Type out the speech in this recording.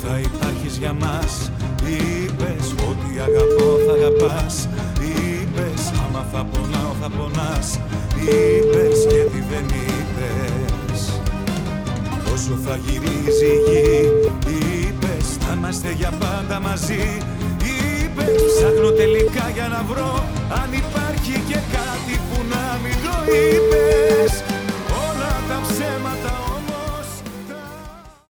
θα υπάρχεις για μας. Είπες ότι αγαπώ θα αγαπάς. Είπες άμα θα πονάω θα πονάς. Είπες και τι δεν είπες. Όσο θα γυρίζει η γη. Είπες θα είμαστε για πάντα μαζί. Είπες ψάχνω τελικά για να βρω αν